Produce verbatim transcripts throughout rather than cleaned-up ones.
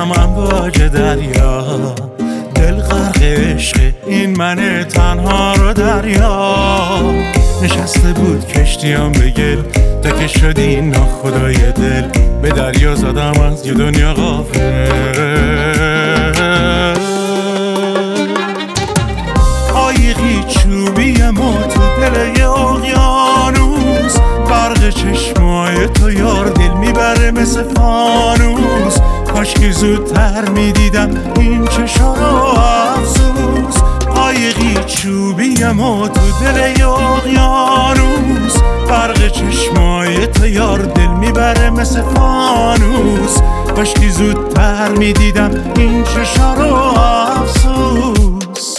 شدم امواج دریا، دل غرق عشق این من تنها رو دریا. نشسته بود کشتیم به گل تا که شدی ناخدای دل، به دریا زدم از یه دنیا غافل. قایقی چوبی ما تو دل یه اقیانوس، برق چشمای تو یار دل میبره مثل فانوس. کاش که زودتر میدیدم این چشا رو افسوس. قایقی چوبی ما تو دل یه اقیانوس، برق چشمای تو یار دل میبره مثل فانوس. کاش که زودتر میدیدم این چشا رو افسوس.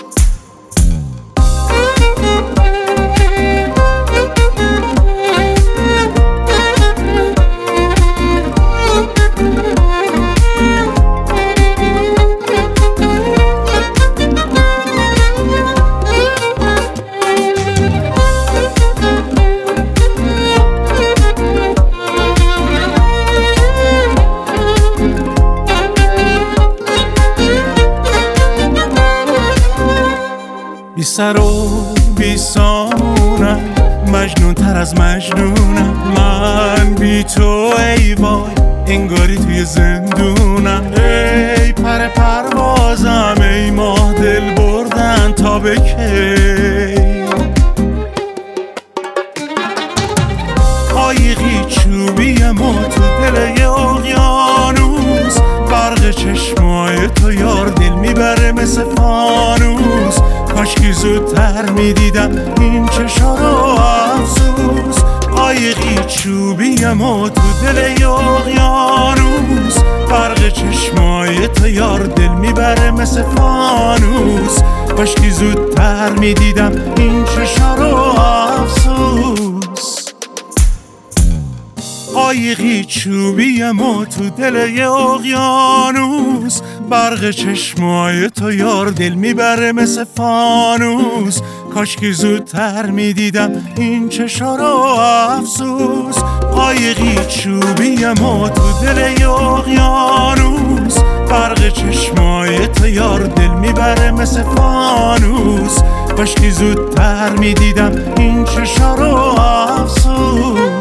بی سر و بی سامونم، مجنون تر از مجنونم. من بی تو ای وای انگاری توی زندونم. ای پر پروازم ای ماه دل بردن تا به کی. قایقی چوبی ما تو دل یه اقیانوس، برق چشمای تو یار دل میبره مثل فانوس. کاش که زودتر میدیدم این چشا رو افسوس. قایقی چوبی ما تو دل یه اقیانوس، برق چشمای تو یار دل میبره مثل فانوس. کاش که زودتر میدیدم این چشا رو افسوس. قایقی چوبی ما تو دل یه اقیانوس، برق چشمای تو یار دل میبره مثل فانوس. کاش که زودتر میدیدم این چشا رو افسوس. قایقی چوبی ما تو دل یه اقیانوس، برق چشمای تو یار دل میبره مثل فانوس. کاش که زودتر میدیدم این چشا رو افسوس.